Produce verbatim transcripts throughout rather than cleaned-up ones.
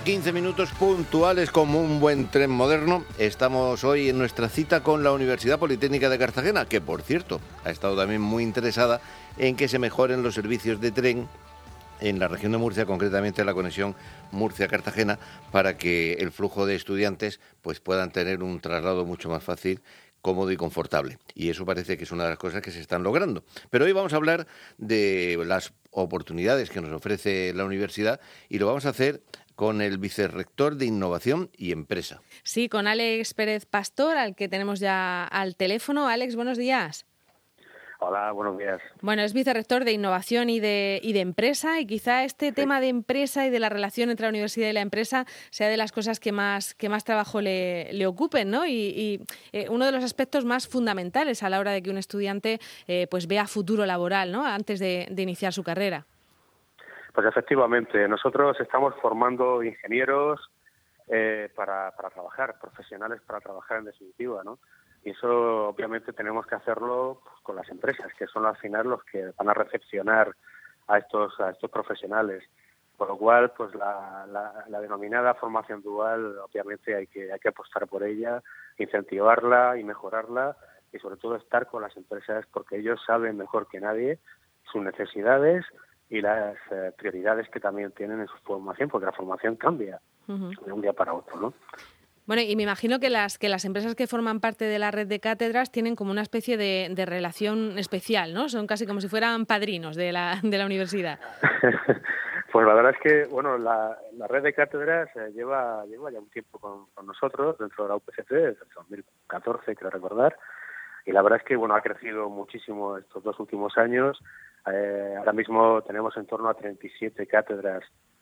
quince minutos puntuales como un buen tren moderno. Estamos hoy en nuestra cita con la Universidad Politécnica de Cartagena, que por cierto ha estado también muy interesada en que se mejoren los servicios de tren en la región de Murcia, concretamente la conexión Murcia-Cartagena, para que el flujo de estudiantes pues puedan tener un traslado mucho más fácil, cómodo y confortable. Y eso parece que es una de las cosas que se están logrando. Pero hoy vamos a hablar de las oportunidades que nos ofrece la universidad y lo vamos a hacer con el vicerrector de Innovación y Empresa. Sí, con Alex Pérez Pastor, al que tenemos ya al teléfono. Alex, buenos días. Hola, buenos días. Bueno, es vicerrector de Innovación y de, y de Empresa, y quizá este sí. tema de empresa y de la relación entre la universidad y la empresa sea de las cosas que más, que más trabajo le, le ocupen, ¿no? Y, y eh, uno de los aspectos más fundamentales a la hora de que un estudiante eh, pues vea futuro laboral, ¿no? Antes de, de iniciar su carrera. Pues efectivamente, nosotros estamos formando ingenieros eh, para, para trabajar, profesionales para trabajar en definitiva, ¿no? Y eso obviamente tenemos que hacerlo pues, con las empresas, que son al final los que van a recepcionar a estos a estos profesionales. Por lo cual, pues la, la, la denominada formación dual, obviamente hay que hay que apostar por ella, incentivarla y mejorarla, y sobre todo estar con las empresas porque ellos saben mejor que nadie sus necesidades y las eh, prioridades que también tienen en su formación, porque la formación cambia uh-huh. de un día para otro, ¿no? Bueno, y me imagino que las que las empresas que forman parte de la red de cátedras tienen como una especie de, de relación especial, ¿no? Son casi como si fueran padrinos de la de la universidad. Pues la verdad es que, bueno, la, la red de cátedras eh, lleva lleva ya un tiempo con, con nosotros dentro de la U P C C, desde el dos mil catorce, creo recordar, y la verdad es que, bueno, ha crecido muchísimo estos dos últimos años. Eh, ahora mismo tenemos en torno a treinta y siete cátedras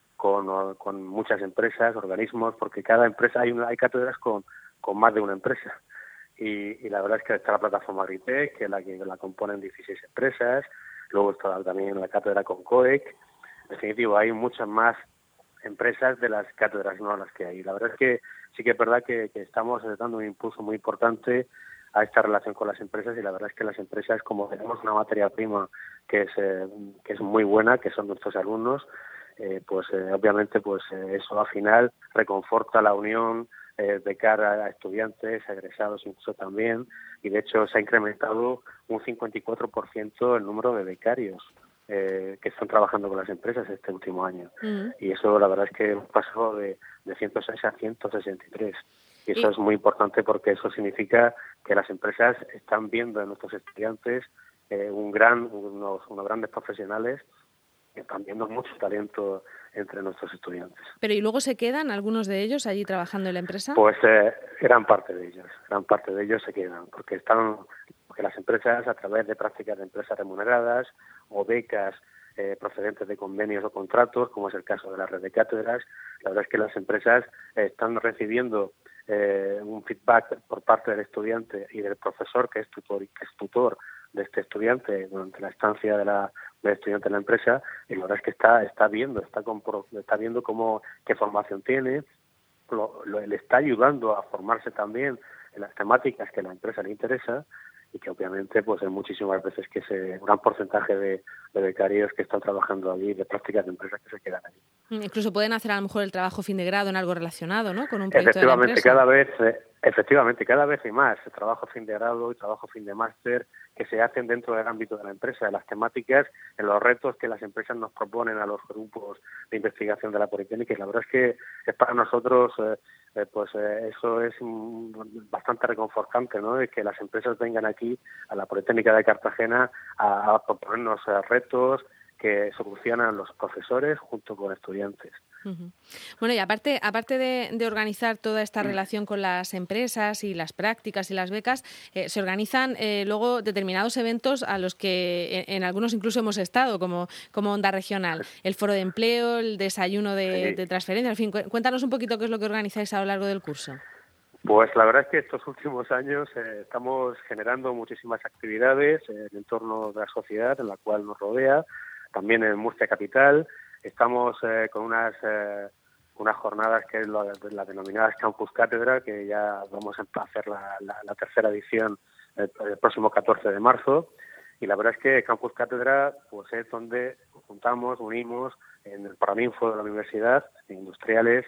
con, con muchas empresas, organismos, porque cada empresa, hay una, hay cátedras con, con más de una empresa. Y, y la verdad es que está la plataforma Agritech, que es la que la componen dieciséis empresas, luego está también la cátedra con COEC. En definitivo, hay muchas más empresas de las cátedras no las que hay. La verdad es que sí que es verdad que, que estamos dando un impulso muy importante a esta relación con las empresas, y la verdad es que las empresas, como tenemos una materia prima que es eh, que es muy buena, que son nuestros alumnos, eh, pues eh, obviamente pues eh, eso al final reconforta la unión eh, de cara a estudiantes, egresados incluso también, y de hecho se ha incrementado un cincuenta y cuatro por ciento el número de becarios eh, que están trabajando con las empresas este último año. Uh-huh. Y eso la verdad es que pasó de, de ciento seis a ciento sesenta y tres. Y eso ¿Y? es muy importante porque eso significa que las empresas están viendo en nuestros estudiantes eh, un gran, unos, unos grandes profesionales que están viendo mucho talento entre nuestros estudiantes. ¿Pero y luego se quedan algunos de ellos allí trabajando en la empresa? Pues eh, gran parte de ellos, gran parte de ellos se quedan, porque están, porque las empresas a través de prácticas de empresas remuneradas o becas eh, procedentes de convenios o contratos, como es el caso de la red de cátedras, la verdad es que las empresas eh, están recibiendo Eh, un feedback por parte del estudiante y del profesor que es tutor que es tutor de este estudiante durante la estancia de la, del estudiante en la empresa, y la verdad es que está está viendo está compro, está viendo cómo qué formación tiene, lo, lo, le está ayudando a formarse también en las temáticas que a la empresa le interesa, y que obviamente pues hay muchísimas veces que ese gran porcentaje de, de becarios que están trabajando allí, de prácticas de empresas que se quedan allí. Incluso pueden hacer a lo mejor el trabajo fin de grado en algo relacionado, ¿no? Con un proyecto efectivamente, de la empresa. Cada vez, eh, efectivamente, cada vez hay más trabajo fin de grado y trabajo fin de máster que se hacen dentro del ámbito de la empresa, de las temáticas, en los retos que las empresas nos proponen a los grupos de investigación de la Politécnica. Y la verdad es que es para nosotros, eh, eh, pues eh, eso es mm, bastante reconfortante, ¿no? De que las empresas vengan aquí a la Politécnica de Cartagena a, a proponernos eh, retos que solucionan los profesores junto con estudiantes. Uh-huh. Bueno, y aparte aparte de, de organizar toda esta relación con las empresas y las prácticas y las becas, eh, se organizan eh, luego determinados eventos a los que en, en algunos incluso hemos estado, como, como Onda Regional, el Foro de Empleo, el desayuno de, sí. de transferencia, en fin, cuéntanos un poquito qué es lo que organizáis a lo largo del curso. Pues la verdad es que estos últimos años eh, estamos generando muchísimas actividades en el entorno de la sociedad en la cual nos rodea, también en Murcia Capital. Estamos eh, con unas eh, unas jornadas que es la, la denominada Campus Cátedra, que ya vamos a hacer la, la, la tercera edición el, el próximo catorce de marzo. Y la verdad es que Campus Cátedra pues es donde juntamos, unimos en el Paraninfo de la universidad, industriales,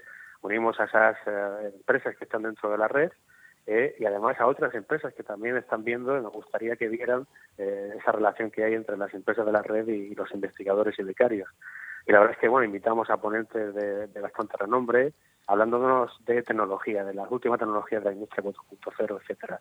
unimos a esas eh, empresas que están dentro de la red eh, y además a otras empresas que también están viendo, y nos gustaría que vieran eh, esa relación que hay entre las empresas de la red y, y los investigadores y becarios. Y la verdad es que, bueno, invitamos a ponentes de, de bastante renombre, hablándonos de tecnología, de las últimas tecnologías de la industria cuatro punto cero, etcétera.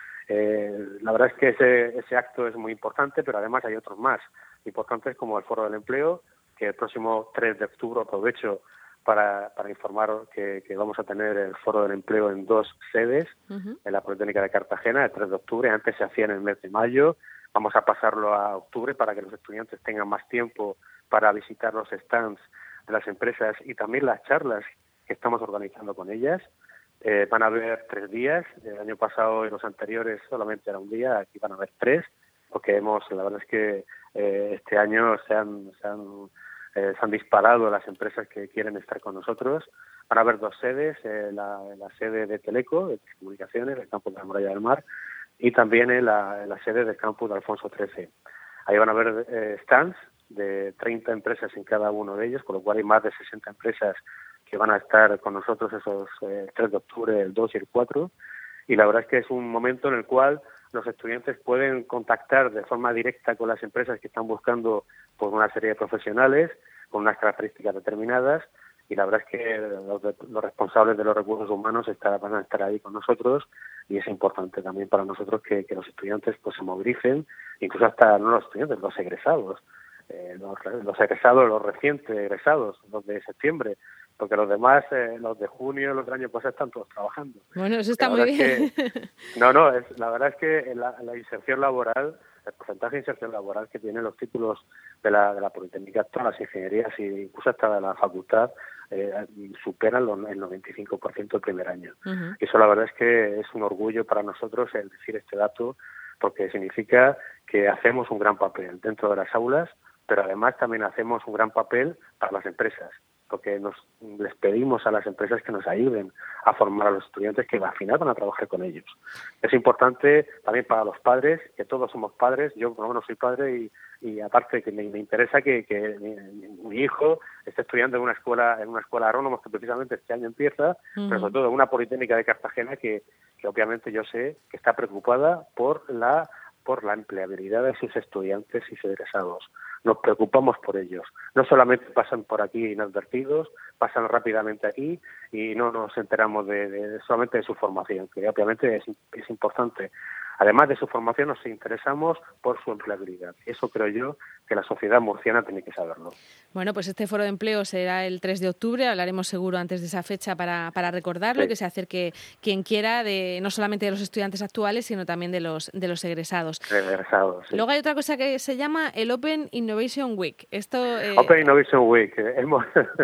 Eh, la verdad es que ese, ese acto es muy importante, pero además hay otros más importantes como el Foro del Empleo, que el próximo tres de octubre aprovecho para, para informar que, que vamos a tener el Foro del Empleo en dos sedes, uh-huh. en la Politécnica de Cartagena, el tres de octubre, antes se hacía en el mes de mayo, vamos a pasarlo a octubre para que los estudiantes tengan más tiempo para visitar los stands de las empresas y también las charlas que estamos organizando con ellas. Eh, van a haber tres días, el año pasado y los anteriores solamente era un día, aquí van a haber tres, porque hemos, la verdad es que eh, este año se han, se, han, eh, se han disparado las empresas que quieren estar con nosotros. Van a haber dos sedes, eh, la, la sede de Teleco, de Telecomunicaciones, el campus de la Muralla del Mar, y también en la, en la sede del campus de Alfonso trece. Ahí van a haber eh, stands de treinta empresas en cada uno de ellos, con lo cual hay más de sesenta empresas que van a estar con nosotros esos eh, tres de octubre, el dos y el cuatro, y la verdad es que es un momento en el cual los estudiantes pueden contactar de forma directa con las empresas que están buscando por una serie de profesionales con unas características determinadas, y la verdad es que los, de, los responsables de los recursos humanos estar, van a estar ahí con nosotros, y es importante también para nosotros que, que los estudiantes pues se movilicen, incluso hasta no los estudiantes, los egresados, eh, los, los egresados, los recientes egresados, los de septiembre, porque los demás, eh, los de junio, los del año pasado, están todos trabajando. Bueno, eso está muy bien. Que, no, no, es, la verdad es que la, la inserción laboral, el porcentaje de inserción laboral que tienen los títulos de la, de la Politécnica, todas las ingenierías e incluso hasta de la facultad, eh, superan los, el noventa y cinco por ciento el primer año. Uh-huh. Y eso la verdad es que es un orgullo para nosotros el decir este dato, porque significa que hacemos un gran papel dentro de las aulas, pero además también hacemos un gran papel para las empresas, porque nos les pedimos a las empresas que nos ayuden a formar a los estudiantes que al final van a trabajar con ellos. Es importante también para los padres, que todos somos padres, yo por lo menos soy padre y, y aparte que me, me interesa que, que mi, mi hijo esté estudiando en una escuela en una escuela agrónoma que precisamente este año empieza, uh-huh. pero sobre todo en una Politécnica de Cartagena que, que obviamente yo sé que está preocupada por la por la empleabilidad de sus estudiantes y sus egresados. Nos preocupamos por ellos. No solamente pasan por aquí inadvertidos, pasan rápidamente aquí y no nos enteramos de, de solamente de su formación, que obviamente es, es importante. Además de su formación, nos interesamos por su empleabilidad. Eso creo yo que la sociedad murciana tiene que saberlo. Bueno, pues este foro de empleo será el tres de octubre. Hablaremos seguro antes de esa fecha para, para recordarlo, sí. que se acerque quien quiera, de no solamente de los estudiantes actuales, sino también de los de los egresados. Egresados, sí. Luego hay otra cosa que se llama el Open Innovation Week. Esto, eh... Open Innovation Week. Hemos...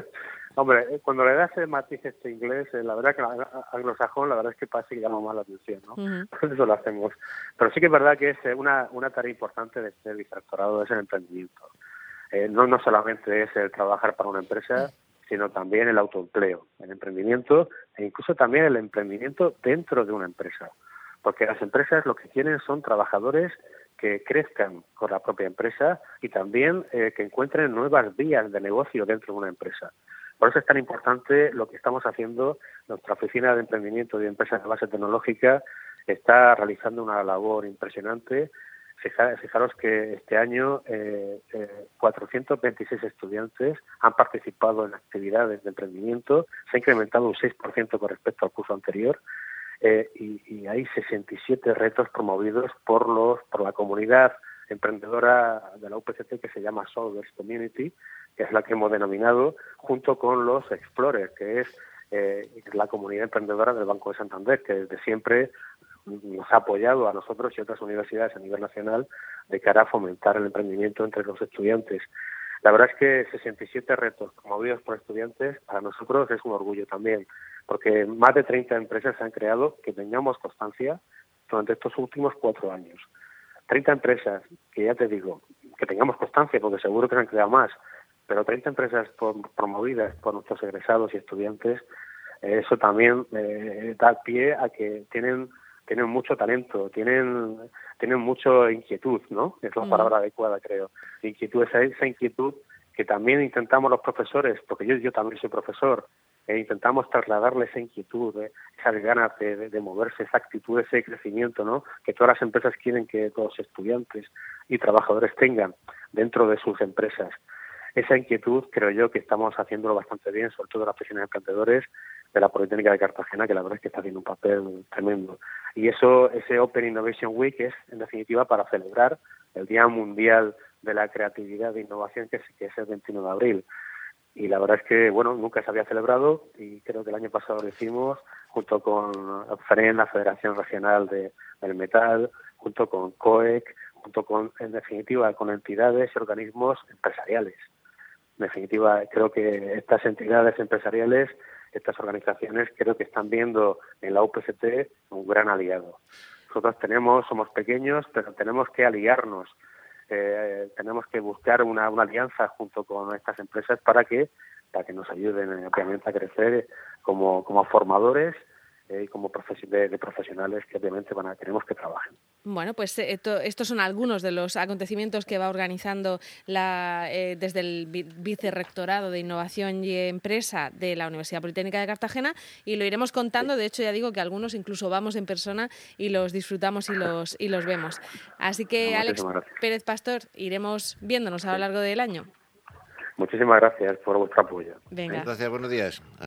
Hombre, cuando le das el matiz este inglés, eh, la verdad que anglosajón, la verdad es que parece que llama más la atención, ¿no? Uh-huh. Por eso lo hacemos. Pero sí que es verdad que es una, una tarea importante de este vicerrectorado, es el emprendimiento. Eh, no, no solamente es el trabajar para una empresa, sino también el autoempleo, el emprendimiento e incluso también el emprendimiento dentro de una empresa. Porque las empresas lo que quieren son trabajadores que crezcan con la propia empresa y también eh, que encuentren nuevas vías de negocio dentro de una empresa. Por eso es tan importante lo que estamos haciendo. Nuestra oficina de emprendimiento y de empresas de base tecnológica está realizando una labor impresionante. Fijaros que este año eh, eh, cuatrocientos veintiséis estudiantes han participado en actividades de emprendimiento, se ha incrementado un seis por ciento con respecto al curso anterior, eh, y, y hay sesenta y siete retos promovidos por los por la comunidad emprendedora de la U P C T que se llama Solvers Community, que es la que hemos denominado, junto con los Explorers, que es eh, la comunidad emprendedora del Banco de Santander, que desde siempre nos ha apoyado a nosotros y otras universidades a nivel nacional de cara a fomentar el emprendimiento entre los estudiantes. La verdad es que sesenta y siete retos promovidos por estudiantes para nosotros es un orgullo también, porque más de treinta empresas se han creado, que tengamos constancia, durante estos últimos cuatro años. treinta empresas, que ya te digo, que tengamos constancia, porque seguro que se han creado más, pero treinta empresas por, promovidas por nuestros egresados y estudiantes, eh, eso también eh, da pie a que tienen tienen mucho talento, tienen tienen mucha inquietud, ¿no? Es la palabra mm. adecuada, creo. Inquietud, esa, esa inquietud que también intentamos los profesores, porque yo, yo también soy profesor, e intentamos trasladarle esa inquietud, ¿eh? esas ganas de, de, de moverse, esa actitud, ese crecimiento, ¿no? que todas las empresas quieren que todos los estudiantes y trabajadores tengan dentro de sus empresas. Esa inquietud creo yo que estamos haciéndolo bastante bien, sobre todo las oficinas de emprendedores de la Politécnica de Cartagena, que la verdad es que está haciendo un papel tremendo. Y eso, ese Open Innovation Week es, en definitiva, para celebrar el Día Mundial de la Creatividad e Innovación, que es, que es el veintiuno de abril. Y la verdad es que, bueno, nunca se había celebrado y creo que el año pasado lo hicimos junto con FREN, la Federación Regional de, del Metal, junto con COEC, junto con, en definitiva, con entidades y organismos empresariales. En definitiva, creo que estas entidades empresariales, estas organizaciones, creo que están viendo en la U P C T un gran aliado. Nosotros tenemos, somos pequeños, pero tenemos que aliarnos. Eh, tenemos que buscar una, una alianza junto con estas empresas para que para que nos ayuden, obviamente, a crecer como, como formadores y eh, como profes- de, de profesionales que obviamente van a, queremos que trabajen. Bueno, pues esto, estos son algunos de los acontecimientos que va organizando la, eh, desde el Vicerrectorado de Innovación y Empresa de la Universidad Politécnica de Cartagena, y lo iremos contando. De hecho, ya digo que algunos incluso vamos en persona y los disfrutamos y los y los vemos. Así que, Alex Pérez Pastor, iremos viéndonos a lo largo del año. Muchísimas gracias por vuestro apoyo. Venga. Gracias, buenos días.